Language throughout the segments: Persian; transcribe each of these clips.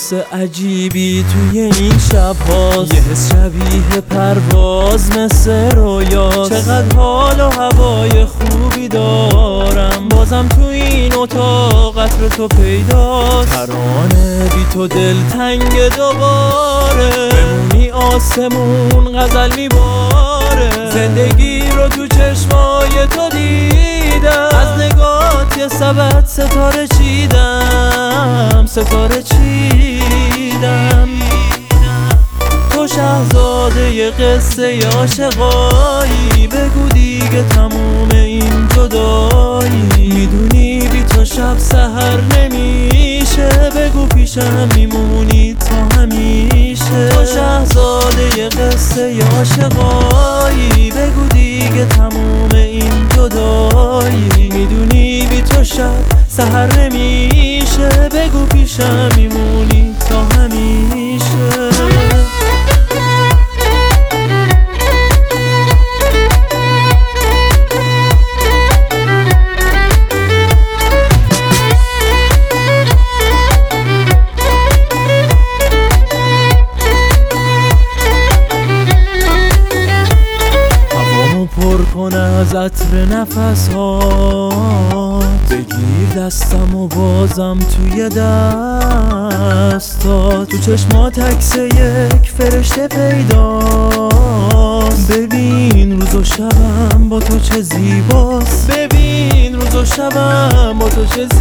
حس عجیبی توی این شب هاست، یه حس شبیه پرواز مثل رویا. چقدر حال و هوای خوبی دارم، بازم تو این اتاق عطر تو پیداست. ترانه بی تو دل تنگ دوباره، بمونی آسمون غزل میباره. زندگی رو تو چشمای تو دیدم، از نگات یه سبد ستاره چیدم، ستاره چیدم. تو شاهزاده ی قصه ی عاشقایی، بگو دیگه تموم این جدایی. میدونی بی تو شب سحر نمیشه، بگو پیشم میمونی تا همیشه. تو شاهزاده ی قصه ی عاشقایی، بگو دیگه تموم این جدایی. میدونی بی تو شب سحر نمیشه، بگو پیشم میمونی تا همیشه. پر کن از عطر نفس ها، بگیر دستم و بازم توی دستا. تو چشمات عکس یک فرشته پیداست، ببین روز و شبم با تو چه زیباست. ببین روز و شبم با تو چه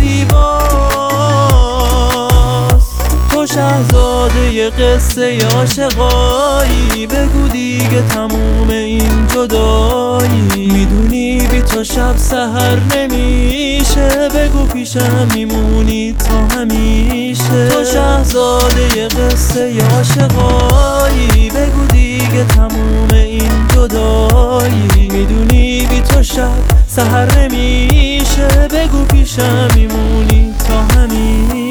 زیباست. تو شاهزاده ی قصه ی عاشقایی، بگو دیگه تموم این جدایی. میدونی بی تو شب سحر نمیشه، بگو پیشم میمونی تا همیشه. تو شاهزاده ی قصه ی عاشقایی، بگو دیگه تموم این جدایی. میدونی بی تو شب سحر نمیشه، بگو پیشم میمونی تا همیشه.